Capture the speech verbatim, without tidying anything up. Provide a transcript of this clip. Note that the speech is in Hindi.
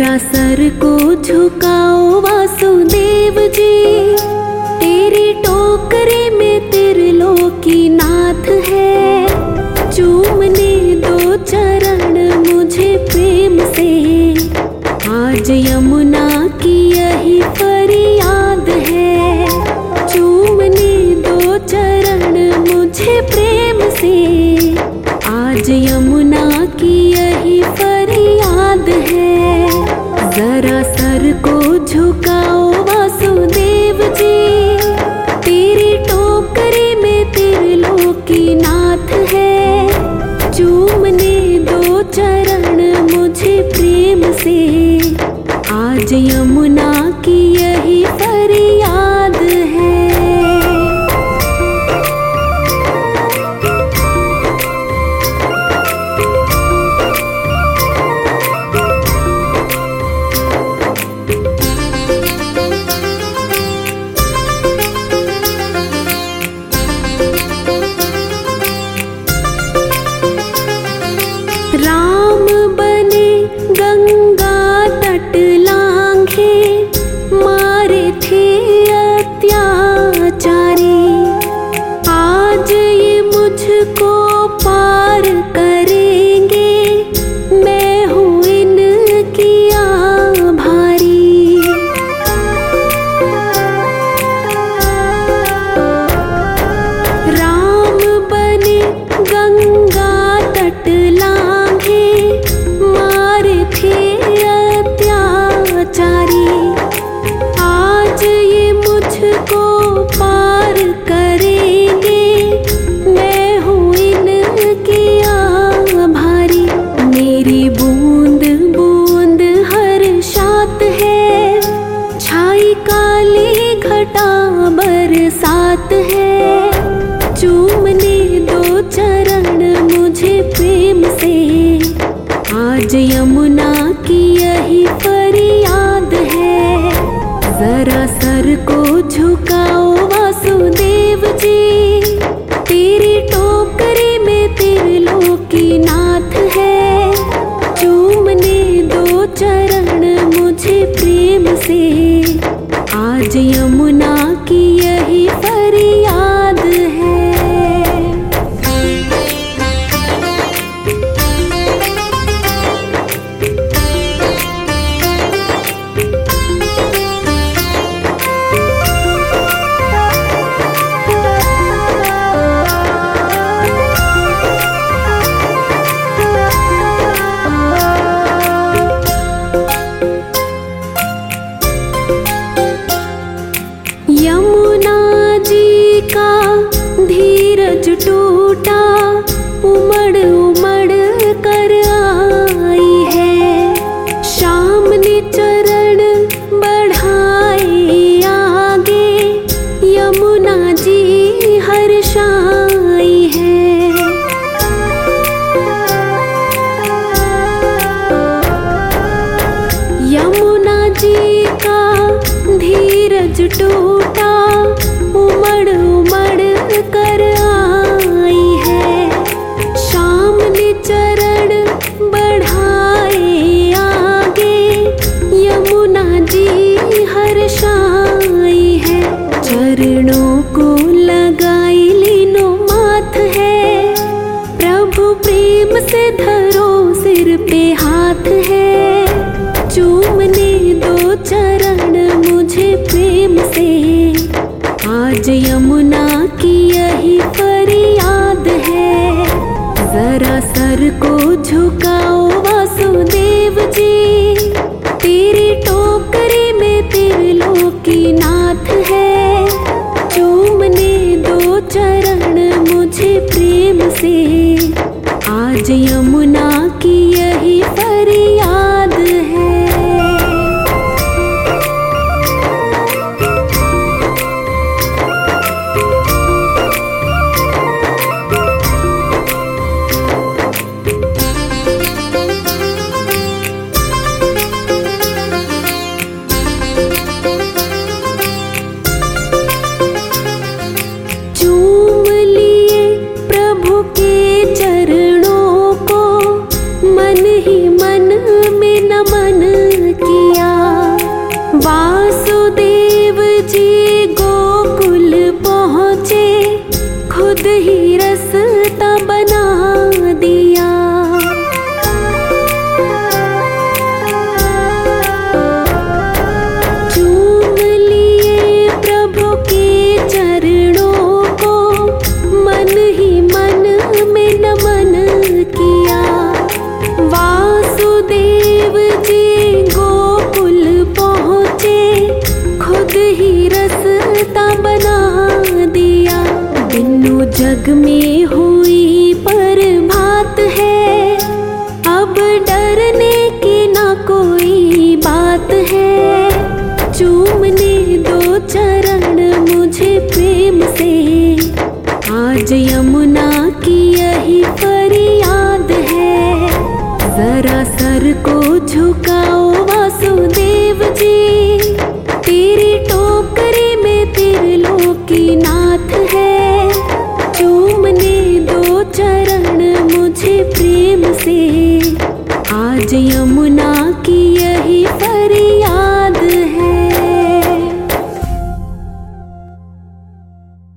जरा सर को झुकाओ वासुदेव जी, तेरी टोकरी में त्रिलोकी नाथ है। चूमने दो चरण मुझे प्रेम से, आज यमुना की यही फरियाद है। चूमने दो चरण मुझे प्रेम से, आज यमुना की यही फरियाद है। जरा सर को झुकाओ वासुदेव जी, तेरी टोकरी में त्रिलोकी नाथ है। चूमने दो चरण मुझे प्रेम से, आज यमुना की यही फरियाद है। राम बने गंगा तट लांघे, मारे थे अत्याचारी। आज ये मुझको पार करेंगे, मैं हूँ इनकी आभारी। राम बने गंगा तट लांघे, मारे थे अत्याचारी। आज ये मुझको पार करेंगे, मैं हूँ इनकी आभारी। मेरी बूंद बूंद हर्षात है, छाई काली घटा बरसात है। चूमने दो चरण मुझे प्रेम से, आज यमुना की यही फरियाद है। जरा सर को झुकाओ वासुदेव जी, तेरी टोकरी में त्रिलोकी नाथ है। चूमने दो चरण मुझे प्रेम से, आज यमुना की यही फरियाद है। यमुना जी का धीरज टूटा, उमड़ उमड़ कर आई है। शाम ने चरण बढ़ाए आगे, यमुना जी हर्षाई है। यमुना जी का धीरज टूटा, उमड़ उमड़ कर आई है। शाम ने चरण बढ़ाए आगे, यमुना जी हर्षाई है। चरणों को लगाई लीनो माथ है, प्रभु प्रेम से धरो सिर पे हाथ है। चूमने दो चरण मुझे प्रेम से, आज यमुना की यही फरियाद है। जरा सर को झुकाओ वासुदेव जी, तेरी टोकरी में त्रिलोकी नाथ है। चूमने दो चरण मुझे प्रेम से, आज यमुना की यही फरियाद है। चूम लिए प्रभु के चरणों को, स्वर्ग में हुई प्रभात है, अब डरने की ना कोई बात है। चूमने दो चरण मुझे प्रेम से, आज यमुना की यही फरियाद है। जरा सर को झुकाओ वासुदेव जी, तेरी टोकरी में त्रिलोकी नाथ है। चूमने दो चरण मुझे प्रेम से, आज यमुना